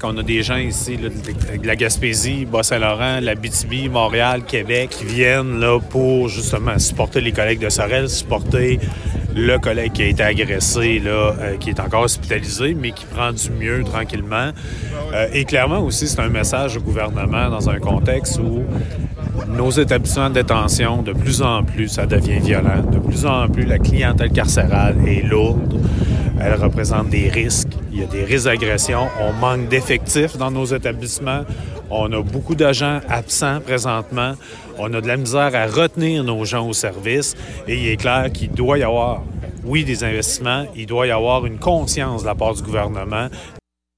On a des gens ici là, de la Gaspésie, Bas-Saint-Laurent, l'Abitibi, Montréal, Québec, qui viennent là, pour justement supporter les collègues de Sorel, supporter le collègue qui a été agressé, là, qui est encore hospitalisé, mais qui prend du mieux tranquillement. Et clairement aussi, c'est un message au gouvernement dans un contexte où nos établissements de détention, de plus en plus, ça devient violent. De plus en plus, la clientèle carcérale est lourde. Elle représente des risques. Il y a des risques d'agression. On manque d'effectifs dans nos établissements. On a beaucoup d'agents absents présentement. On a de la misère à retenir nos gens au service. Et il est clair qu'il doit y avoir, oui, des investissements. Il doit y avoir une conscience de la part du gouvernement